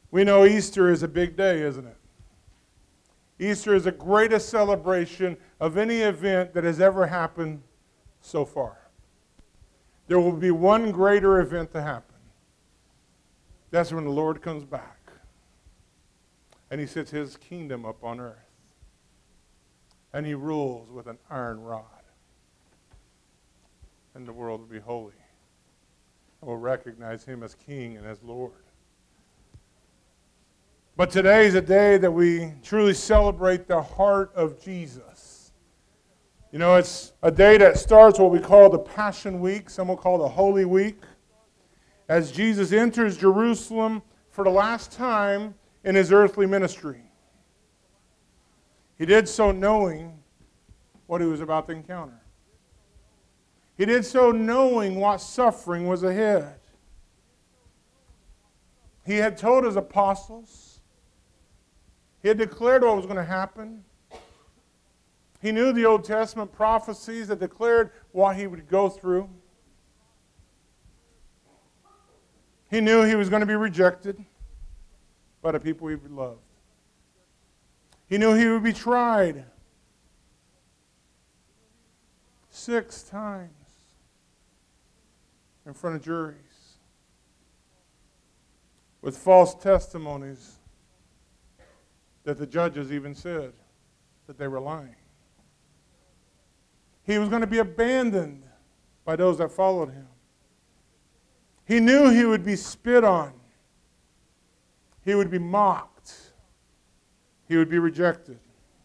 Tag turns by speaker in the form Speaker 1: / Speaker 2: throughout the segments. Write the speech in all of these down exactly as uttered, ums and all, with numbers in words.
Speaker 1: We know Easter is a big day, isn't it? Easter is the greatest celebration of any event that has ever happened so far. There will be one greater event to happen. That's when the Lord comes back. And he sets his kingdom up on earth. And he rules with an iron rod. And the world will be holy. And will recognize him as king and as Lord. But today is a day that we truly celebrate the heart of Jesus. You know, it's a day that starts what we call the Passion Week. Some will call the Holy Week. As Jesus enters Jerusalem for the last time in his earthly ministry. He did so knowing what he was about to encounter. He did so knowing what suffering was ahead. He had told his apostles. He had declared what was going to happen. He knew the Old Testament prophecies that declared what he would go through. He knew he was going to be rejected by the people he loved. He knew he would be tried six times in front of juries with false testimonies that the judges even said that they were lying. He was going to be abandoned by those that followed him. He knew he would be spit on. He would be mocked. He would be rejected.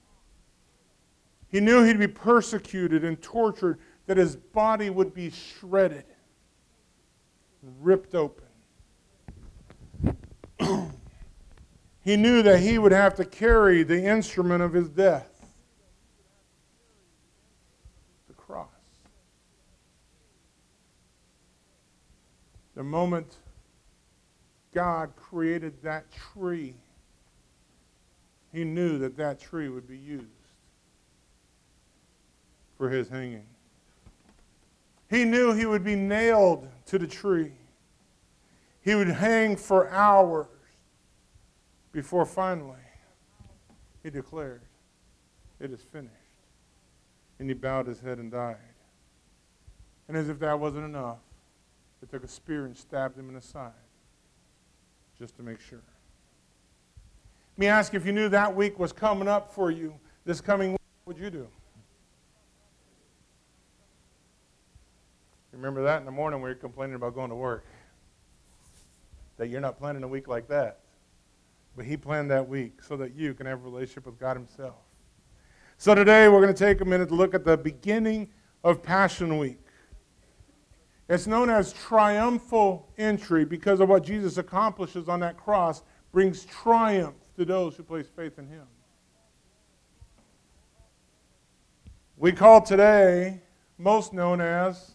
Speaker 1: He knew he'd be persecuted and tortured, that his body would be shredded, ripped open. He knew that he would have to carry the instrument of his death, the cross. The moment God created that tree, he knew that that tree would be used for his hanging. He knew he would be nailed to the tree. He would hang for hours before finally he declared, "It is finished." And he bowed his head and died. And as if that wasn't enough, they took a spear and stabbed him in the side just to make sure. Let me ask you, if you knew that week was coming up for you, this coming week, what would you do? Remember that in the morning when you're complaining about going to work? That you're not planning a week like that. But he planned that week so that you can have a relationship with God himself. So today we're going to take a minute to look at the beginning of Passion Week. It's known as triumphal entry because of what Jesus accomplishes on that cross brings triumph to those who place faith in him. We call today most known as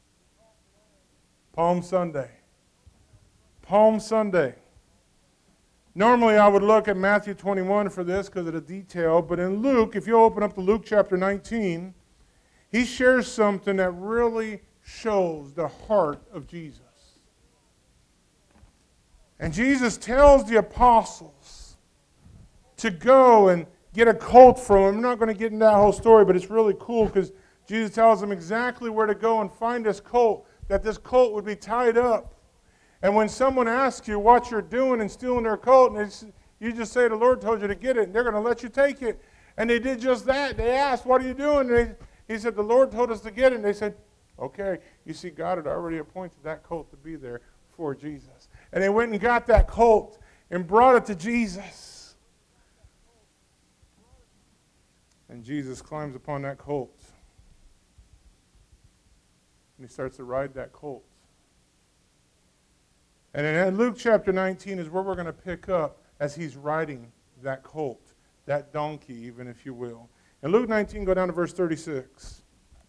Speaker 1: Palm Sunday. Palm Sunday. Normally I would look at Matthew twenty-one for this because of the detail, but in Luke, if you open up to Luke chapter nineteen, he shares something that really shows the heart of Jesus. And Jesus tells the apostles to go and get a colt from him. I'm not going to get into that whole story, but it's really cool because Jesus tells them exactly where to go and find this colt, that this colt would be tied up. And when someone asks you what you're doing and stealing their coat, and it's, you just say the Lord told you to get it, and they're going to let you take it. And they did just that. They asked, "What are you doing?" And they, he said, "The Lord told us to get it." And they said, "Okay." You see, God had already appointed that colt to be there for Jesus. And they went and got that colt and brought it to Jesus. And Jesus climbs upon that colt. And he starts to ride that colt. And in Luke chapter nineteen is where we're going to pick up as he's riding that colt, that donkey even, if you will. In Luke nineteen, go down to verse thirty-six.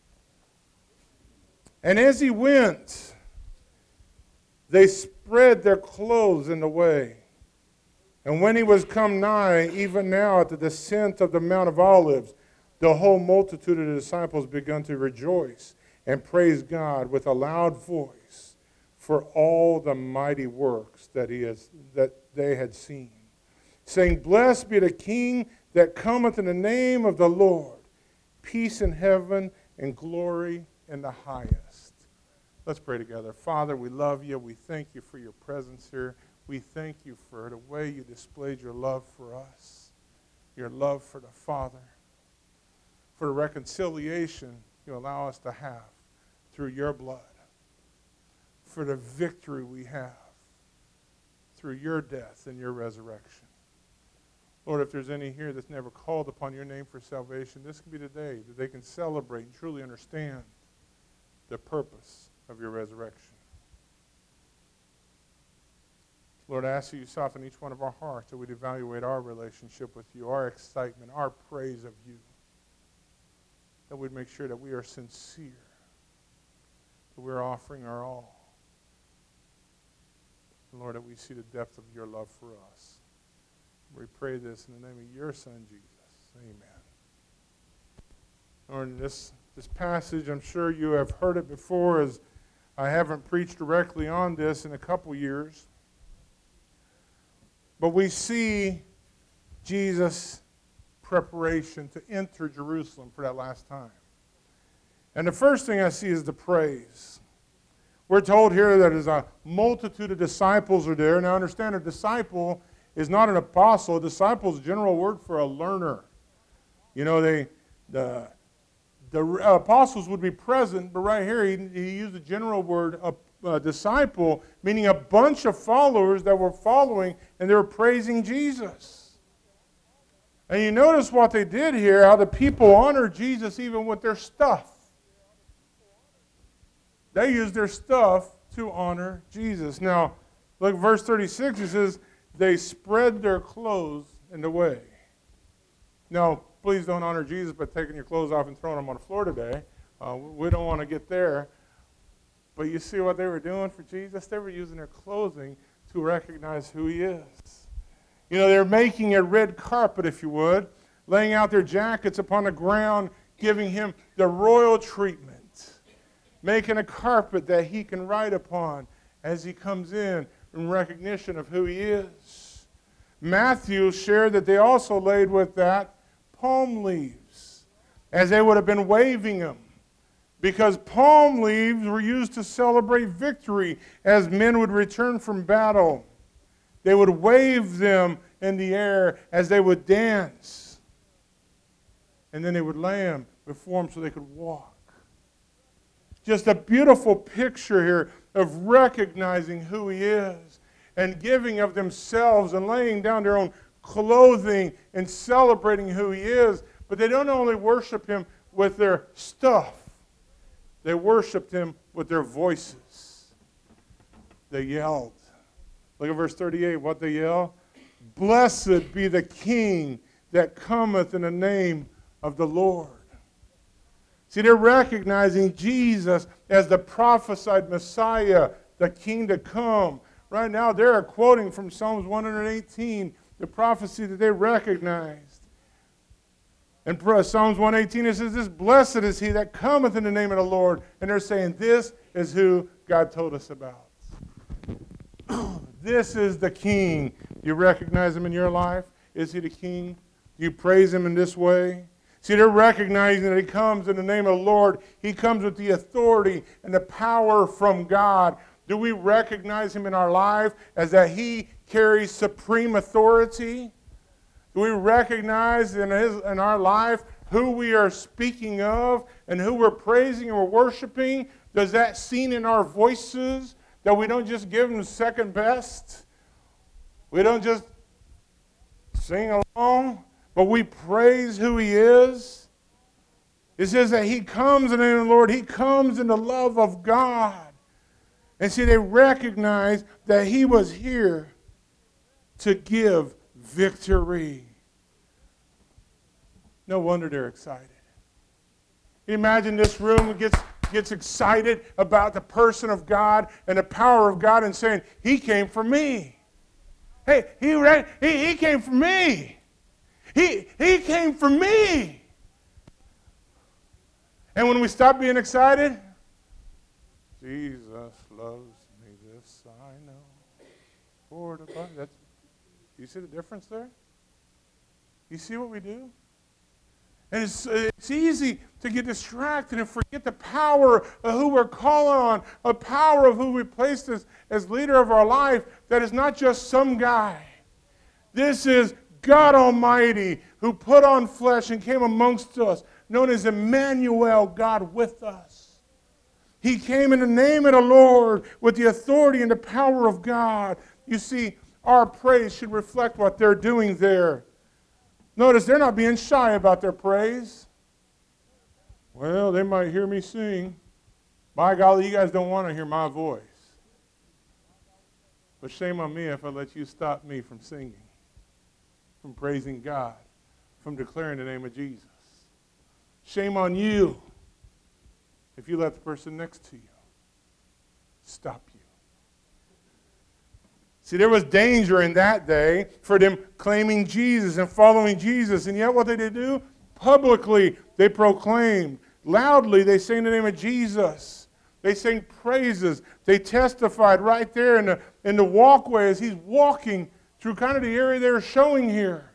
Speaker 1: "And as he went, they spread their clothes in the way. And when he was come nigh, even now at the descent of the Mount of Olives, the whole multitude of the disciples began to rejoice and praise God with a loud voice for all the mighty works that he has that they had seen, saying, Blessed be the King that cometh in the name of the Lord, peace in heaven and glory in the highest. Let's pray together. Father, we love you. We thank you for your presence here. We thank you for the way you displayed your love for us, your love for the Father, for the reconciliation you allow us to have through your blood, for the victory we have through your death and your resurrection. Lord, if there's any here that's never called upon your name for salvation, this can be the day that they can celebrate and truly understand the purpose of your resurrection. Lord, I ask that you soften each one of our hearts, that we'd evaluate our relationship with you, our excitement, our praise of you, that we'd make sure that we are sincere, that we're offering our all. And Lord, that we see the depth of your love for us. We pray this in the name of your Son, Jesus. Amen. Lord, in this, this passage, I'm sure you have heard it before, as I haven't preached directly on this in a couple years. But we see Jesus' preparation to enter Jerusalem for that last time. And the first thing I see is the praise. We're told here that there's a multitude of disciples are there. Now understand, a disciple is not an apostle. A disciple is a general word for a learner. You know, they the, the apostles would be present, but right here he, he used the general word a, a disciple, meaning a bunch of followers that were following and they were praising Jesus. And you notice what they did here, how the people honored Jesus even with their stuff. They used their stuff to honor Jesus. Now, look, verse thirty-six, it says, they spread their clothes in the way. Now, please don't honor Jesus by taking your clothes off and throwing them on the floor today. Uh, we don't want to get there. But you see what they were doing for Jesus? They were using their clothing to recognize who he is. You know, they're making a red carpet, if you would, laying out their jackets upon the ground, giving him the royal treatment, making a carpet that he can ride upon as he comes in in recognition of who he is. Matthew shared that they also laid with that palm leaves, as they would have been waving them, because palm leaves were used to celebrate victory as men would return from battle. They would wave them in the air as they would dance, and then they would lay them before them so they could walk. Just a beautiful picture here of recognizing who he is and giving of themselves and laying down their own clothing and celebrating who he is. But they don't only worship him with their stuff. They worshiped him with their voices. They yelled. Look at verse thirty-eight, what they yell. Blessed be the King that cometh in the name of the Lord. See, they're recognizing Jesus as the prophesied Messiah, the King to come. Right now, they're quoting from Psalms one eighteen, the prophecy that they recognized. In Psalms one eighteen, it says, this blessed is he that cometh in the name of the Lord. And they're saying, this is who God told us about. This is the King. Do you recognize him in your life? Is he the King? Do you praise him in this way? See, they're recognizing that he comes in the name of the Lord. He comes with the authority and the power from God. Do we recognize him in our life as that he carries supreme authority? Do we recognize in, his, in our life who we are speaking of and who we're praising and we're worshiping? Does that seen in our voices that we don't just give him second best? We don't just sing along, but we praise who he is. It says that he comes in the name of the Lord. He comes in the love of God. And see, they recognize that he was here to give victory. No wonder they're excited. Imagine this room gets, gets excited about the person of God and the power of God and saying, he came for me. Hey, he, he, he came for me. He, he came for me. And when we stop being excited, Jesus loves me forward, above. That's, you see the difference there? You see what we do? And it's, it's easy to get distracted and forget the power of who we're calling on, a power of who we placed as, as leader of our life, that is not just some guy. This is God Almighty, who put on flesh and came amongst us, known as Emmanuel, God with us. He came in the name of the Lord with the authority and the power of God. You see, our praise should reflect what they're doing there. Notice they're not being shy about their praise. Well, they might hear me sing. By golly, you guys don't want to hear my voice. But shame on me if I let you stop me from singing, from praising God, from declaring the name of Jesus. Shame on you if you let the person next to you stop you. See, there was danger in that day for them claiming Jesus and following Jesus. And yet what did they do? Publicly, they proclaimed. Loudly, they sang the name of Jesus. They sang praises. They testified right there in the, in the walkway as he's walking through kind of the area they were showing here.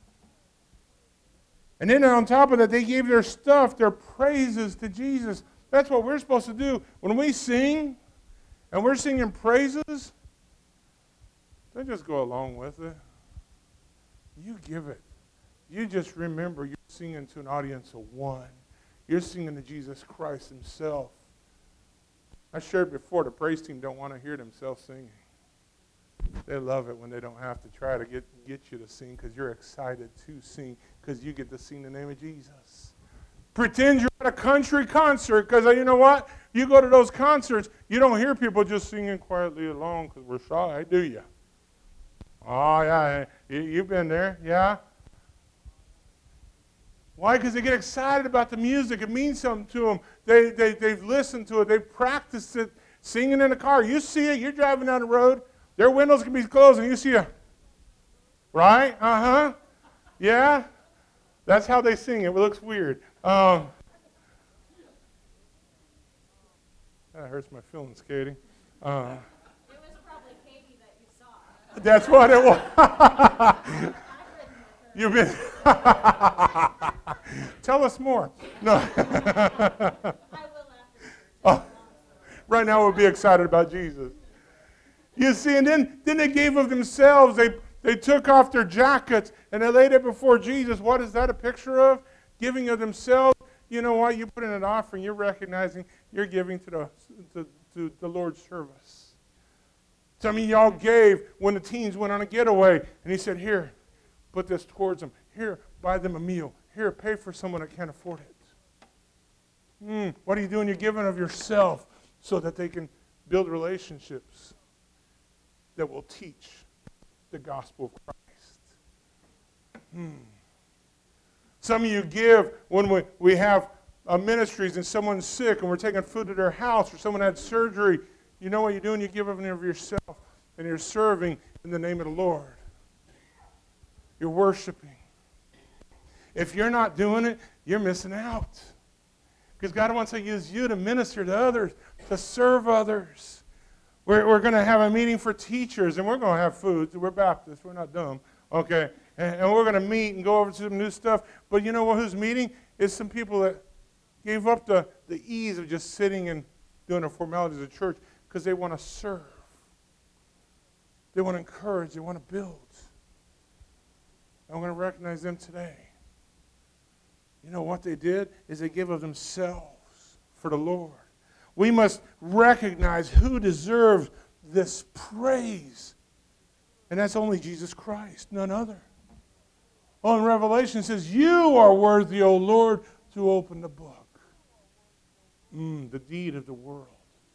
Speaker 1: And then on top of that, they gave their stuff, their praises to Jesus. That's what we're supposed to do. When we sing and we're singing praises, don't just go along with it. You give it. You just remember you're singing to an audience of one. You're singing to Jesus Christ himself. I shared before, the praise team don't want to hear themselves singing. They love it when they don't have to try to get, get you to sing because you're excited to sing because you get to sing the name of Jesus. Pretend you're at a country concert because you know what? You go to those concerts, you don't hear people just singing quietly along because we're shy, do you? Oh, yeah, you've been there, yeah? Why? Because they get excited about the music. It means something to them. They, they, they've listened to it. They've practiced it, singing in the car. You see it. You're driving down the road. Their windows can be closed, and you see a, right? Uh-huh. Yeah? That's how they sing it. It looks weird. Um, that hurts my feelings, Katie. Uh, That's what it was. You've been. Tell us more. No. I will oh, right now we'll be excited about Jesus. You see, and then, then they gave of themselves. They, they took off their jackets and they laid it before Jesus. What is that a picture of? Giving of themselves. You know what? You put in an offering. You're recognizing you're giving to the, to, to the Lord's service. Some of y'all gave when the teens went on a getaway. And he said, here, put this towards them. Here, buy them a meal. Here, pay for someone that can't afford it. Mm, what are you doing? You're giving of yourself so that they can build relationships that will teach the gospel of Christ. Mm. Some of you give when we, we have uh, ministries and someone's sick and we're taking food to their house or someone had surgery. You know what you're doing? You give of yourself, and you're serving in the name of the Lord. You're worshiping. If you're not doing it, you're missing out. Because God wants to use you to minister to others, to serve others. We're, we're going to have a meeting for teachers, and we're going to have food. We're Baptists. We're not dumb. Okay? And, and we're going to meet and go over some new stuff. But you know what? Who's meeting? Is some people that gave up the, the ease of just sitting and doing the formalities of church. Because they want to serve. They want to encourage. They want to build. I'm going to recognize them today. You know what they did is they give of themselves for the Lord. We must recognize who deserves this praise. And that's only Jesus Christ, none other. Oh, in Revelation it says, you are worthy, O Lord, to open the book. Mm, the deed of the world.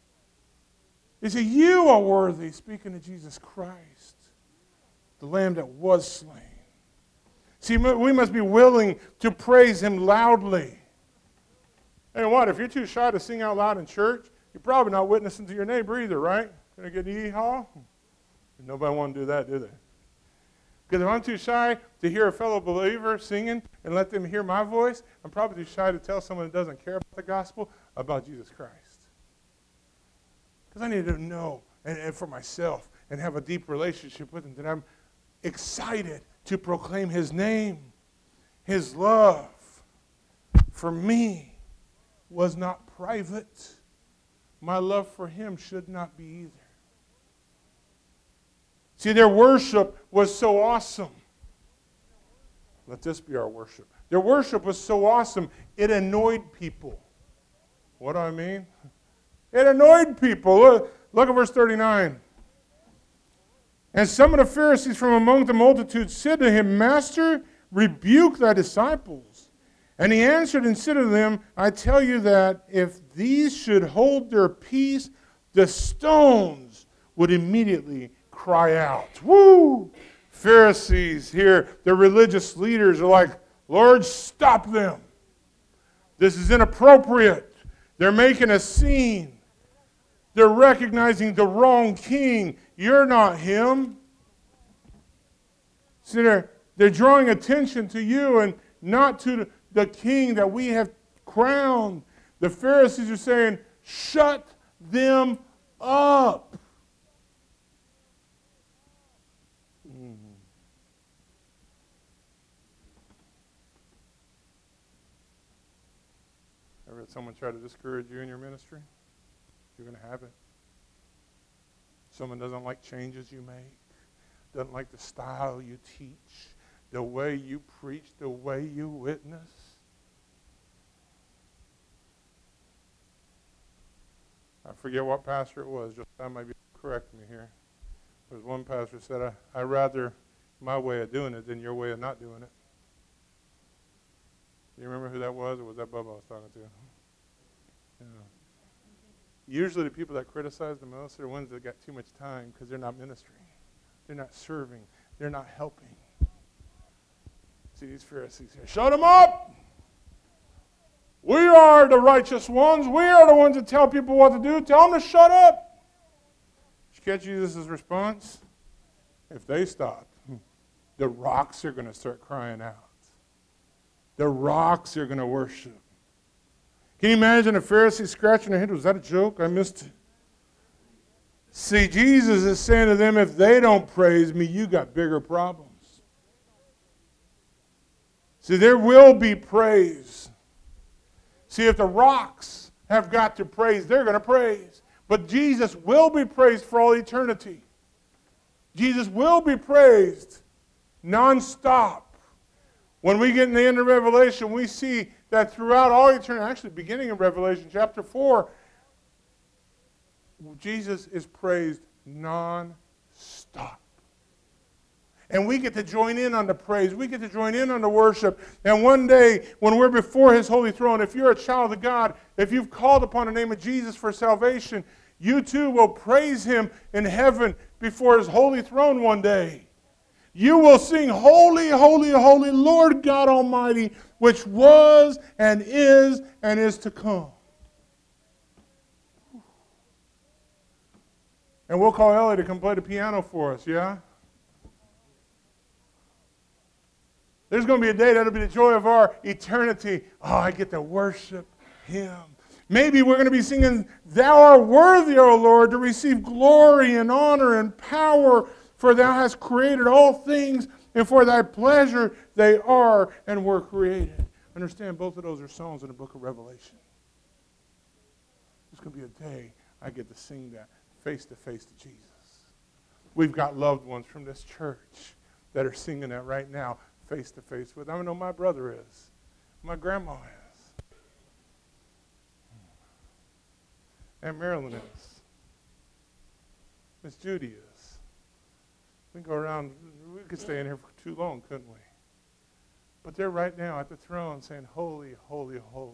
Speaker 1: He said, you are worthy, speaking of Jesus Christ, the Lamb that was slain. See, we must be willing to praise him loudly. And what, if you're too shy to sing out loud in church, you're probably not witnessing to your neighbor either, right? Gonna get an yee-haw? Nobody want to do that, do they? Because if I'm too shy to hear a fellow believer singing and let them hear my voice, I'm probably too shy to tell someone who doesn't care about the gospel about Jesus Christ. Because I need to know, and, and for myself, and have a deep relationship with him, that I'm excited to proclaim his name. His love for me was not private. My love for him should not be either. See, their worship was so awesome. Let this be our worship. Their worship was so awesome, it annoyed people. What do I mean? It annoyed people. Look, look at verse thirty-nine. And some of the Pharisees from among the multitude said to him, Master, rebuke thy disciples. And he answered and said to them, I tell you that if these should hold their peace, the stones would immediately cry out. Woo! Pharisees here, the religious leaders are like, Lord, stop them. This is inappropriate. They're making a scene. They're recognizing the wrong king. You're not him. See, they're, they're drawing attention to you and not to the, the king that we have crowned. The Pharisees are saying, shut them up. Mm. Ever had someone try to discourage you in your ministry? You're going to have it. Someone doesn't like changes you make, doesn't like the style you teach, the way you preach, the way you witness. I forget what pastor it was. Just I might be correct me here. There was one pastor said, I, I'd rather my way of doing it than your way of not doing it. Do you remember who that was, or was that Bubba I was talking to? Yeah. Usually the people that criticize the most are the ones that got too much time because they're not ministering. They're not serving. They're not helping. See these Pharisees here. Shut them up! We are the righteous ones. We are the ones that tell people what to do. Tell them to shut up. Did you catch Jesus' response? If they stop, the rocks are going to start crying out. The rocks are going to worship. Can you imagine a Pharisee scratching their head? Was that a joke? I missed it. See, Jesus is saying to them, if they don't praise me, you got bigger problems. See, there will be praise. See, if the rocks have got to praise, they're going to praise. But Jesus will be praised for all eternity. Jesus will be praised nonstop. When we get in the end of Revelation, we see that throughout all eternity, actually beginning in Revelation chapter four, Jesus is praised non-stop. And we get to join in on the praise. We get to join in on the worship. And one day, when we're before his holy throne, if you're a child of God, if you've called upon the name of Jesus for salvation, you too will praise him in heaven before his holy throne one day. You will sing, holy, holy, holy, Lord God Almighty, which was and is and is to come. And we'll call Ellie to come play the piano for us, yeah? There's going to be a day that'll be the joy of our eternity. Oh, I get to worship him. Maybe we're going to be singing, Thou art worthy, O Lord, to receive glory and honor and power, for thou hast created all things, and for thy pleasure they are and were created. Understand, both of those are songs in the book of Revelation. There's going to be a day I get to sing that face to face to Jesus. We've got loved ones from this church that are singing that right now, face to face with. I know my brother is. My grandma is. Aunt Marilyn is. Miss Judy is. We can go around, we could stay in here for too long, couldn't we? But they're right now at the throne saying, holy, holy, holy.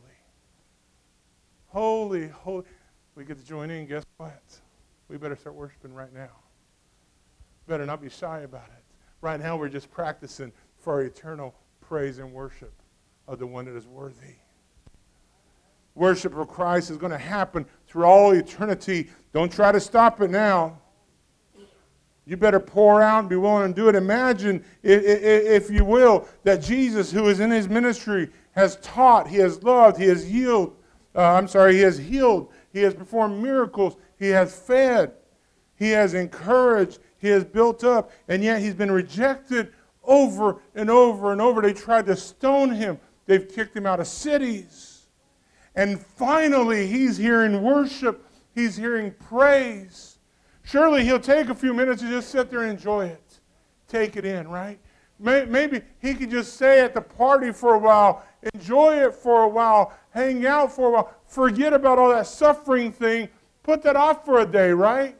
Speaker 1: Holy, holy. We get to join in, guess what? We better start worshiping right now. Better not be shy about it. Right now we're just practicing for our eternal praise and worship of the one that is worthy. Worship of Christ is going to happen through all eternity. Don't try to stop it now. You better pour out and be willing to do it. Imagine, if you will, that Jesus, who is in his ministry, has taught, he has loved, he has healed, uh, I'm sorry, he has healed, he has performed miracles, he has fed, he He has encouraged. He has built up. And yet he's been rejected over and over and over. They tried to stone him. They've kicked him out of cities. And finally, he's hearing worship. He's hearing praise. Surely he'll take a few minutes to just sit there and enjoy it. Take it in, right? Maybe he could just stay at the party for a while, enjoy it for a while, hang out for a while, forget about all that suffering thing, put that off for a day, right?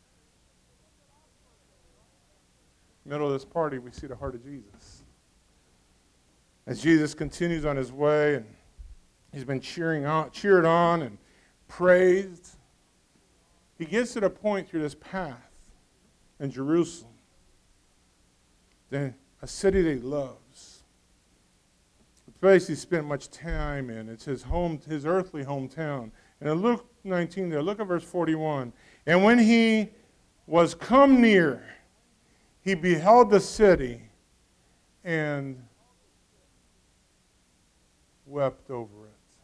Speaker 1: Middle of this party, we see the heart of Jesus. As Jesus continues on his way, and he's been cheering on, cheered on and praised, he gets to the point through this path in Jerusalem, then a city that he loves, a place he spent much time in. It's his home, his earthly hometown. And in Luke nineteen there, look at verse forty-one. And when he was come near, he beheld the city and wept over it.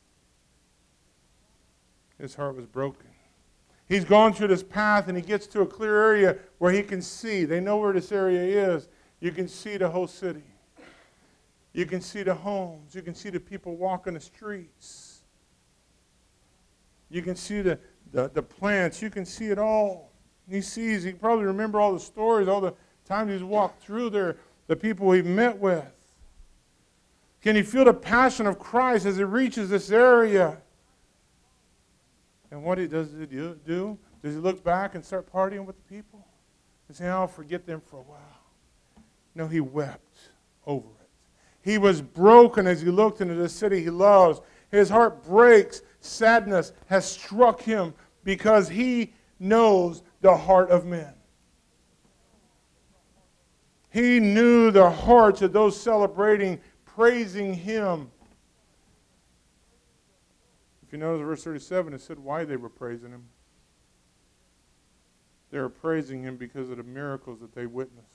Speaker 1: His heart was broken. He's gone through this path and he gets to a clear area where he can see. They know where this area is. You can see the whole city. You can see the homes. You can see the people walking the streets. You can see the, the, the plants. You can see it all. He sees, he probably remember all the stories, all the times he's walked through there, the people he met with. Can you feel the passion of Christ as he reaches this area? And what he does he do? Does he look back and start partying with the people? And say, I'll forget them for a while. No, he wept over it. He was broken as he looked into the city he loves. His heart breaks. Sadness has struck him because he knows the heart of men. He knew the hearts of those celebrating, praising him. If you notice verse thirty-seven, it said why they were praising him. They were praising him because of the miracles that they witnessed.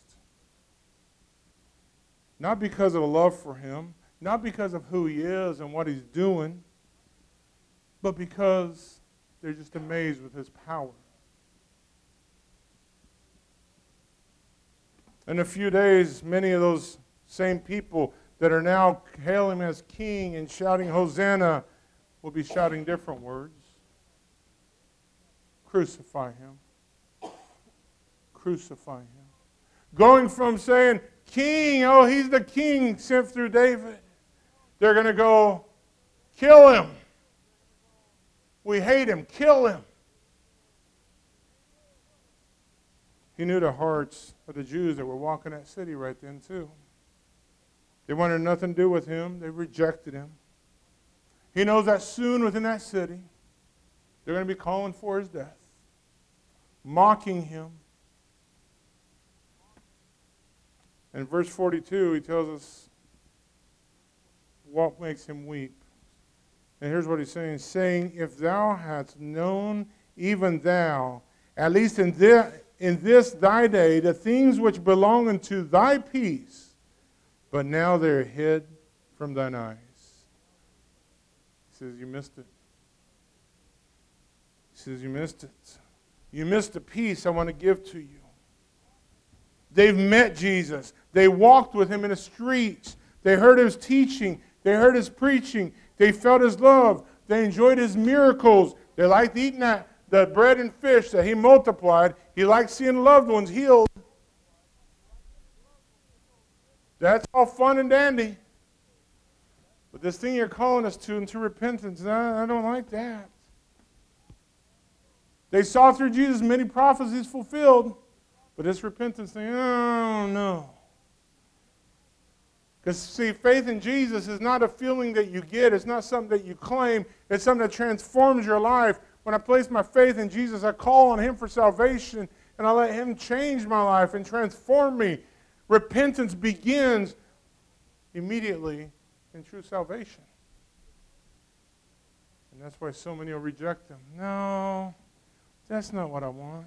Speaker 1: Not because of a love for him, not because of who he is and what he's doing, but because they're just amazed with his power. In a few days, many of those same people that are now hailing him as king and shouting Hosanna will be shouting different words. Crucify him. Crucify him. Going from saying, King, oh, he's the king sent through David. They're going to go, kill him. We hate him. Kill him. He knew the hearts of the Jews that were walking that city right then too. They wanted nothing to do with him. They rejected him. He knows that soon within that city, they're going to be calling for his death, mocking him. In verse forty-two, he tells us what makes him weep. And here's what he's saying, saying, if thou hadst known, even thou, at least in this, in this thy day, the things which belong unto thy peace, but now they're hid from thine eyes. He says, you missed it. He says, you missed it. You missed the peace I want to give to you. They've met Jesus. They walked with him in the streets. They heard his teaching. They heard his preaching. They felt his love. They enjoyed his miracles. They liked eating that, the bread and fish that he multiplied. He liked seeing loved ones healed. That's all fun and dandy. But this thing you're calling us to, into repentance, I, I don't like that. They saw through Jesus many prophecies fulfilled. But this repentance thing, oh no. Because see, faith in Jesus is not a feeling that you get. It's not something that you claim. It's something that transforms your life. When I place my faith in Jesus, I call on him for salvation, and I let him change my life and transform me. Repentance begins immediately in true salvation. And that's why so many will reject him. No, that's not what I want.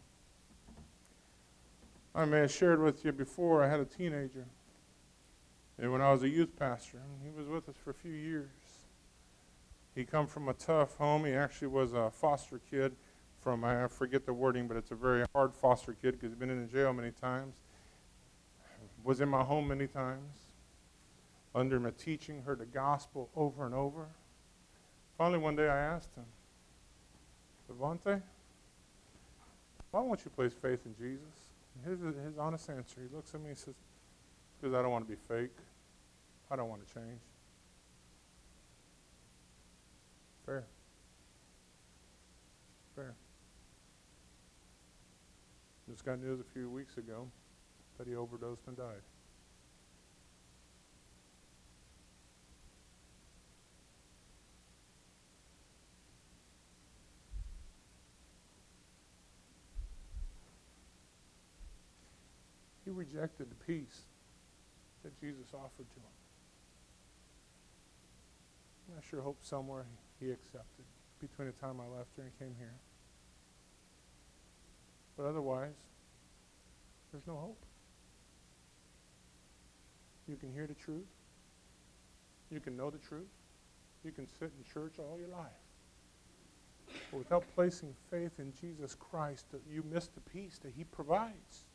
Speaker 1: I may have shared with you before, I had a teenager. And when I was a youth pastor, he was with us for a few years. He come from a tough home. He actually was a foster kid from, I forget the wording, but it's a very hard foster kid because he's been in jail many times. Was in my home many times. Under me teaching her the gospel over and over. Finally, one day I asked him, Devontae, why won't you place faith in Jesus? And here's his honest answer. He looks at me and says, because I don't want to be fake. I don't want to change. Fair. Fair. Just got news a few weeks ago that he overdosed and died. He rejected the peace that Jesus offered to him. I sure hope somewhere he accepted between the time I left here and came here. But otherwise, there's no hope. You can hear the truth. You can know the truth. You can sit in church all your life. But without placing faith in Jesus Christ, you miss the peace that he provides.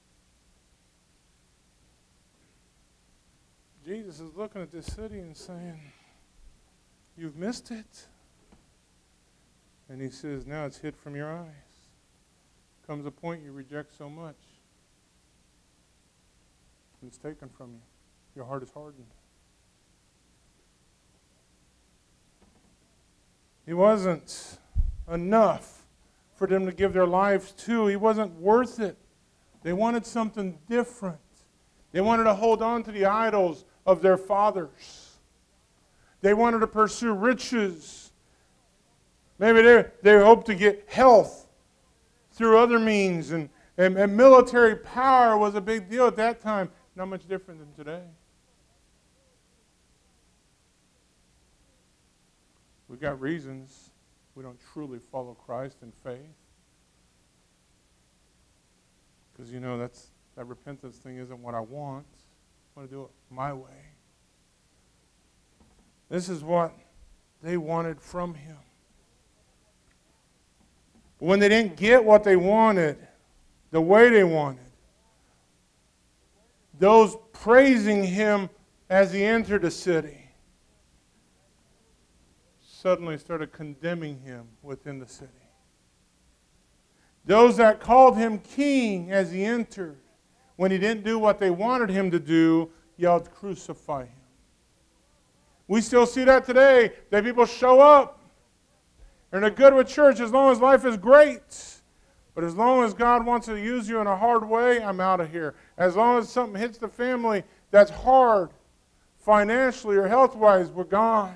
Speaker 1: Jesus is looking at this city and saying, you've missed it. And he says, now it's hid from your eyes. Comes a point you reject so much, and it's taken from you. Your heart is hardened. He wasn't enough for them to give their lives to. He wasn't worth it. They wanted something different. They wanted to hold on to the idols of their fathers. They wanted to pursue riches. Maybe they, they hoped to get health through other means. And, and, and military power was a big deal at that time. Not much different than today. We've got reasons we don't truly follow Christ in faith. Because, you know, that's that repentance thing isn't what I want. I want to do it my way. This is what they wanted from him. But when they didn't get what they wanted, the way they wanted, those praising him as he entered the city suddenly started condemning him within the city. Those that called him king as he entered, when he didn't do what they wanted him to do, yelled, crucify him. We still see that today, that people show up and they're good with church as long as life is great. But as long as God wants to use you in a hard way, I'm out of here. As long as something hits the family that's hard, financially or health-wise, we're gone.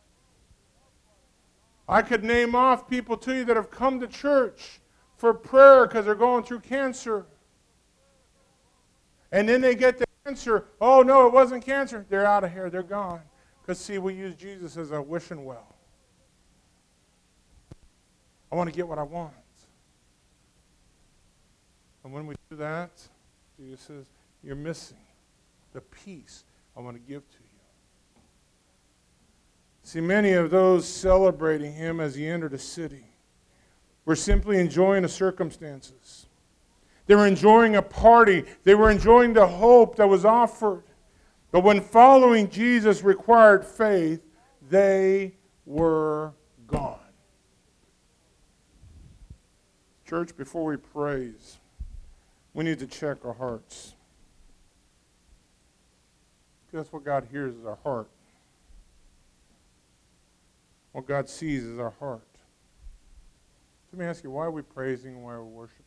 Speaker 1: I could name off people to you that have come to church for prayer because they're going through cancer. And then they get the answer, oh, no, it wasn't cancer. They're out of here. They're gone. Because, see, we use Jesus as a wishing well. I want to get what I want. And when we do that, Jesus says, you're missing the peace I want to give to you. See, many of those celebrating him as he entered a city were simply enjoying the circumstances. They were enjoying a party. They were enjoying the hope that was offered. But when following Jesus required faith, they were gone. Church, before we praise, we need to check our hearts. That's what God hears is our heart. What God sees is our heart. Let me ask you, why are we praising and why are we worshiping?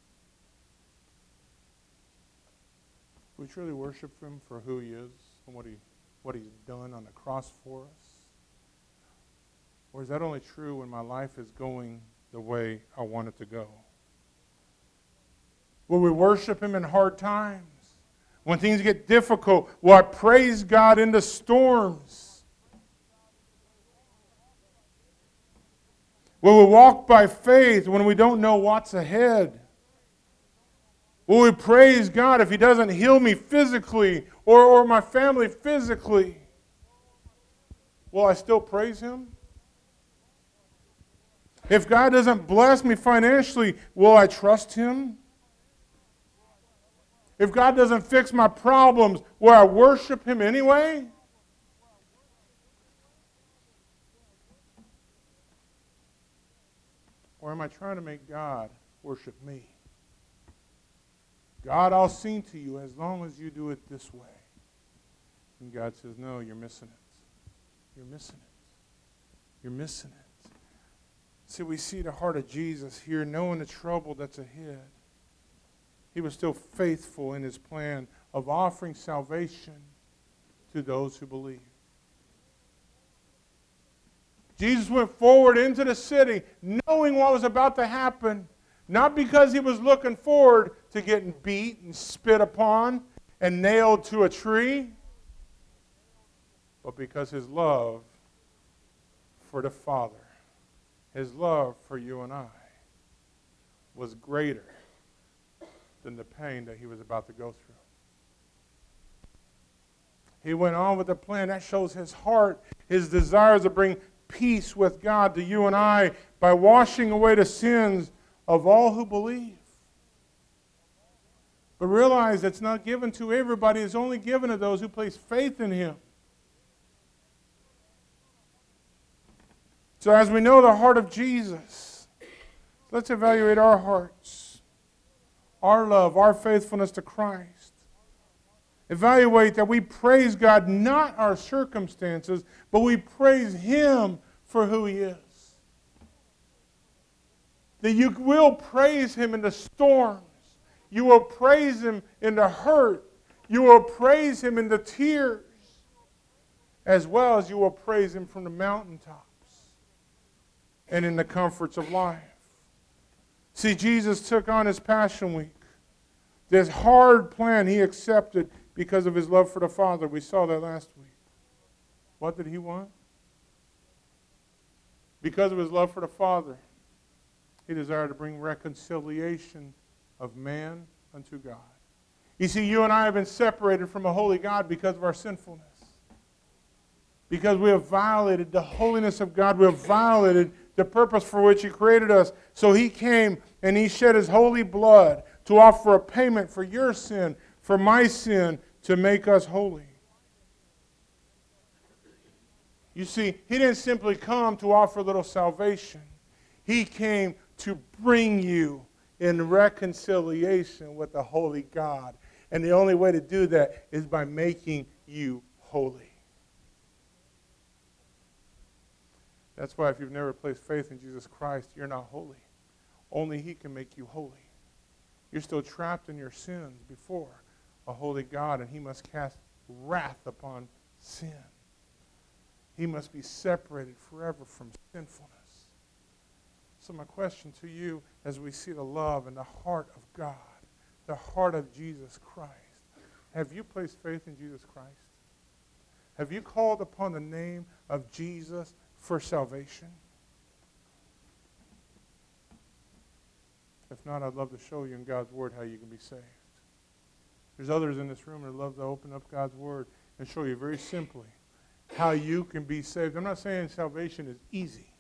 Speaker 1: Do we truly worship him for who he is and what he what he's done on the cross for us? Or is that only true when my life is going the way I want it to go? Will we worship him in hard times? When things get difficult, will I praise God in the storms? Will we walk by faith when we don't know what's ahead? Will we praise God if he doesn't heal me physically or, or my family physically? Will I still praise him? If God doesn't bless me financially, will I trust Him? If God doesn't fix my problems, will I worship Him anyway? Or am I trying to make God worship me? God, I'll sing to you as long as you do it this way. And God says, no, you're missing it. You're missing it. You're missing it. See, we see the heart of Jesus here, knowing the trouble that's ahead. He was still faithful in His plan of offering salvation to those who believe. Jesus went forward into the city knowing what was about to happen, not because He was looking forward to getting beat and spit upon and nailed to a tree, but because His love for the Father, His love for you and I, was greater than the pain that He was about to go through. He went on with the plan. That shows His heart, His desire to bring peace with God to you and I by washing away the sins of all who believe. But realize it's not given to everybody. It's only given to those who place faith in Him. So as we know the heart of Jesus, let's evaluate our hearts, our love, our faithfulness to Christ. Evaluate that we praise God, not our circumstances, but we praise Him for who He is. That you will praise Him in the storms. You will praise Him in the hurt. You will praise Him in the tears. As well as you will praise Him from the mountaintops and in the comforts of life. See, Jesus took on His Passion Week. This hard plan He accepted because of His love for the Father. We saw that last week. What did He want? Because of His love for the Father, He desired to bring reconciliation of man unto God. You see, you and I have been separated from a holy God because of our sinfulness. Because we have violated the holiness of God. We have violated the purpose for which He created us. So He came and He shed His holy blood to offer a payment for your sin, for my sin, to make us holy. You see, He didn't simply come to offer a little salvation. He came to bring you in reconciliation with the holy God. And the only way to do that is by making you holy. That's why if you've never placed faith in Jesus Christ, you're not holy. Only He can make you holy. You're still trapped in your sins before a holy God, and He must cast wrath upon sin. He must be separated forever from sinfulness. So my question to you, as we see the love and the heart of God, the heart of Jesus Christ, have you placed faith in Jesus Christ? Have you called upon the name of Jesus for salvation? If not, I'd love to show you in God's Word how you can be saved. There's others in this room that love to open up God's Word and show you very simply how you can be saved. I'm not saying salvation is easy,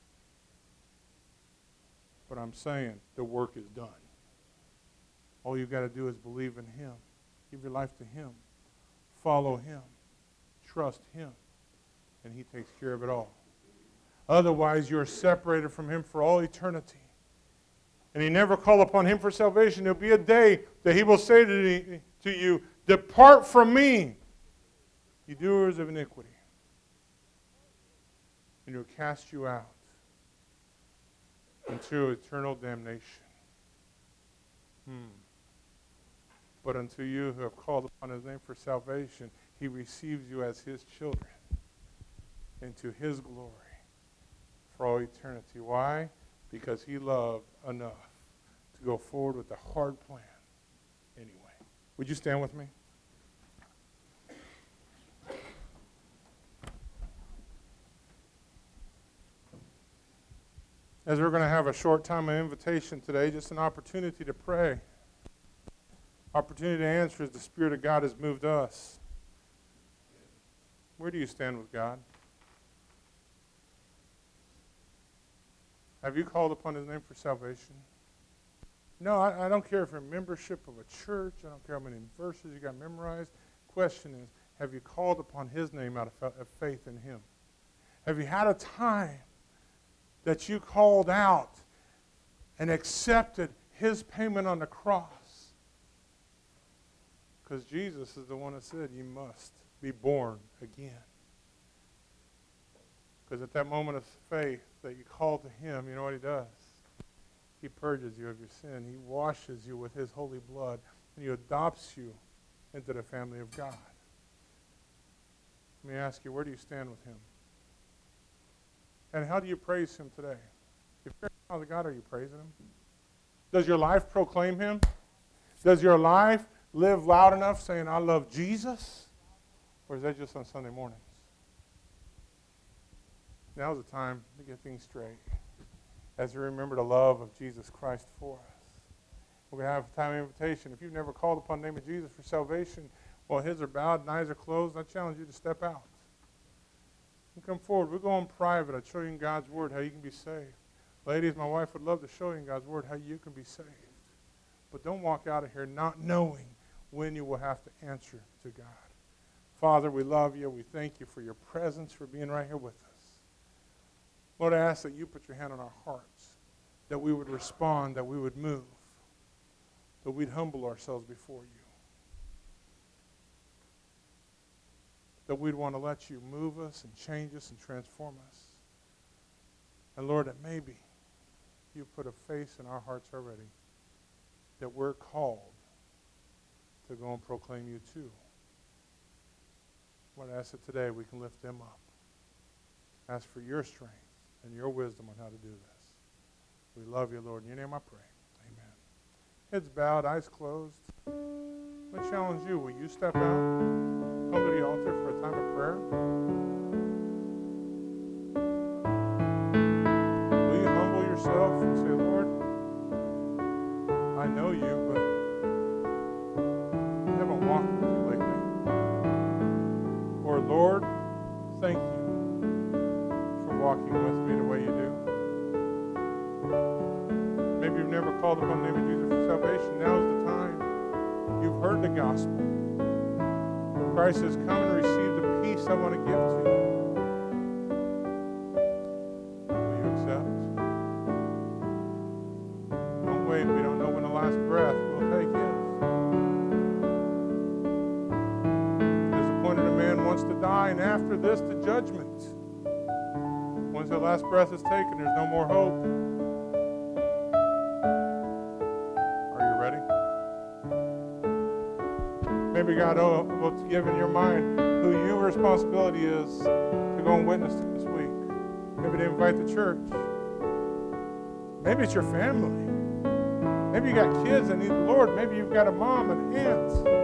Speaker 1: but I'm saying the work is done. All you've got to do is believe in Him. Give your life to Him. Follow Him. Trust Him. And He takes care of it all. Otherwise, you're separated from Him for all eternity. And you never call upon Him for salvation. There'll be a day that He will say to, to you, "Depart from me, you doers of iniquity." And He'll cast you out into eternal damnation. Hmm. But unto you who have called upon His name for salvation, He receives you as His children into His glory for all eternity. Why? Because He loved enough to go forward with the hard plan anyway. Would you stand with me? As we're going to have a short time of invitation today, just an opportunity to pray. Opportunity to answer as the Spirit of God has moved us. Where do you stand with God? Have you called upon his name for salvation? No, I, I don't care if you're a membership of a church. I don't care how many verses you got memorized. Question is, have you called upon his name out of, of faith in him? Have you had a time that you called out and accepted his payment on the cross? Because Jesus is the one that said you must be born again. Because at that moment of faith that you call to him, you know what he does? He purges you of your sin. He washes you with his holy blood, and he adopts you into the family of God. Let me ask you, where do you stand with him? And how do you praise him today? If you're a child of God, are you praising him? Does your life proclaim him? Does your life live loud enough saying, I love Jesus? Or is that just on Sunday mornings? Now's the time to get things straight as we remember the love of Jesus Christ for us. We're going to have a time of invitation. If you've never called upon the name of Jesus for salvation, while heads are bowed and eyes are closed, I challenge you to step out. You come forward. We'll go in private. I'll show you in God's Word how you can be saved. Ladies, my wife would love to show you in God's Word how you can be saved. But don't walk out of here not knowing when you will have to answer to God. Father, we love you. We thank you for your presence, for being right here with us. Lord, I ask that you put your hand on our hearts, that we would respond, that we would move, that we'd humble ourselves before you, that we'd want to let you move us and change us and transform us. And Lord, that maybe you put a face in our hearts already, that we're called to go and proclaim you too. Lord, I ask that today we can lift them up. Ask for your strength and your wisdom on how to do this. We love you, Lord. In your name I pray. Amen. Heads bowed, eyes closed. I challenge you. Will you step out? Come to the altar for a time of prayer. Will you humble yourself and say, Lord, I know you, but I haven't walked with you lately. Or, Lord, thank you walking with me the way you do. Maybe you've never called upon the name of Jesus for salvation. Now's the time. You've heard the gospel. Christ says, come and receive the peace I want to give to you. Will you accept? Don't wait. We don't know when the last breath will take is. It is appointed a man wants to die, and after this, the judgment. Once the last breath is taken, there's no more hope. Are you ready? Maybe God will give in your mind who your responsibility is to go and witness to this week. Maybe to invite the church. Maybe it's your family. Maybe you got kids that need the Lord. Maybe you've got a mom, an aunt.